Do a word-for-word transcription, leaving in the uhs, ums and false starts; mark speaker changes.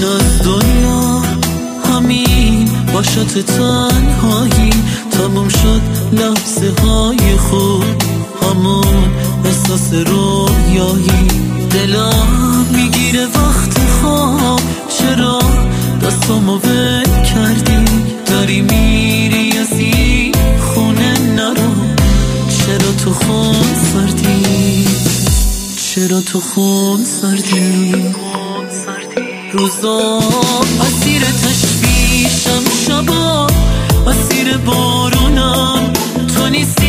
Speaker 1: از دنیا همین باشت تنهایی، تموم شد لحظه های خوب، همون احساس رویایی. دلم میگیره وقت خواب، چرا دستامو ول کردی؟ داری میری از این خونه نرو، چرا تو خون سردی؟ چرا تو خون سردی؟ روزا اسیر تشویشم، شبا اسیر بارونم، تو نیستی